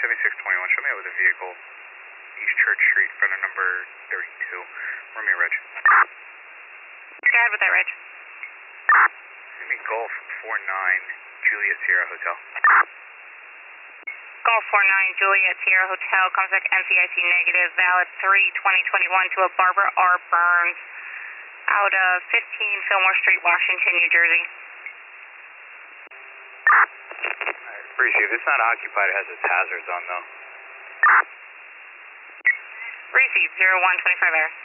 7621, show me out with a vehicle, East Church Street, front of number 32. Romeo Reg. Go ahead with that, Reg. Give me Golf 49, Juliet Sierra Hotel. Golf 49, Juliet Sierra Hotel, comes back NCIC negative, valid 3/2021 to a Barbara R. Burns, out of 15 Fillmore Street, Washington, New Jersey. Receive, it's not occupied, it has its hazards on though. Receive 0125 air.